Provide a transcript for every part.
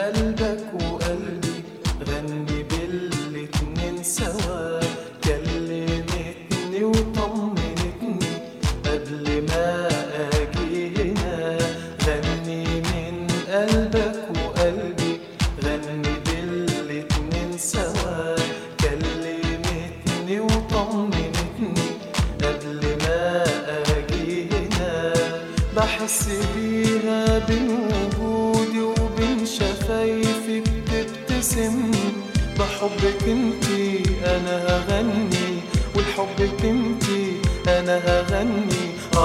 قلبك وقلبي، غني بالاتنين سوا. كلمتني وطمنتني قبل ما اجي هنا. غني من قلبك وقلبي، غني بالاتنين سوا. كلمتني وطمنتني قبل ما اجي هنا. بحس بيها بين وجودي وبين شفايفك بتبتسم. بحبك انتي انا هغني، ولحبك انتي انا هغني.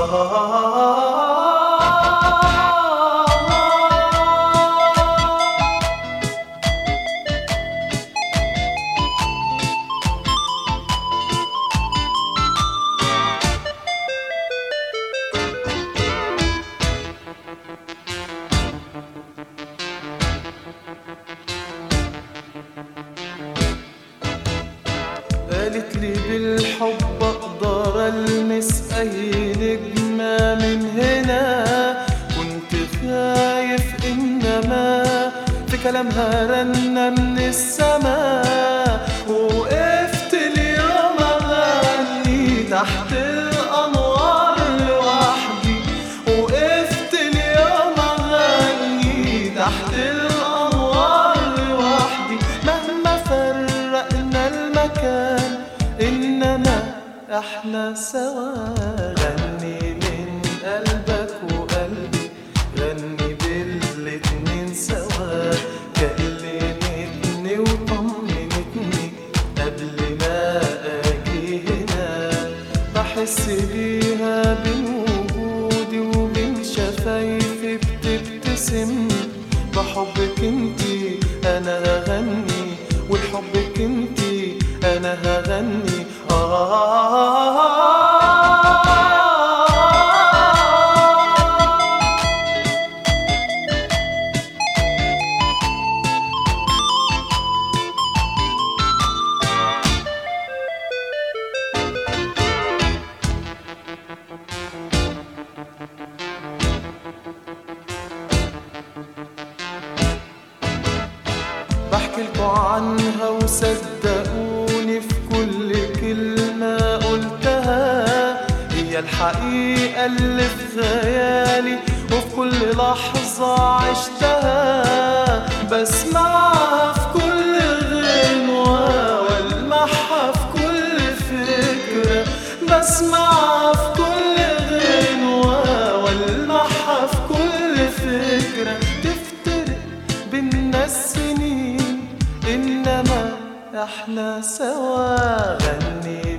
قالت لي بالحب اقدر المس اي نجمة من هنا. كنت خايف انما في كلامها رنة من السماء. وقفت اليوم اغني تحت الانوار لوحدي. وقفت اليوم اغني تحت الانوار لوحدي. مهما فرقنا المكان إنما احنا سوا. غني من قلبك وقلبي، غني بالاتنين سوا. كلمتني وطمنتني قبل ما اجي هنا. بحس بيها بين وجودي وبين شفايفي بتبتسم. بحبك انتي انا هغني، ولحبك انتي انا هغني. بحكيلكوا عنها وصدقوني في كل كلمة قلتها. هي الحقيقة اللي في خيالي وفي كل لحظة عشتها. بسمعها في كل غنوة والمعها في كل فكرة. بسمعها في كل غنوة والمعها في كل فكرة. تفترق بينا السنين إنما احنا سوا. غني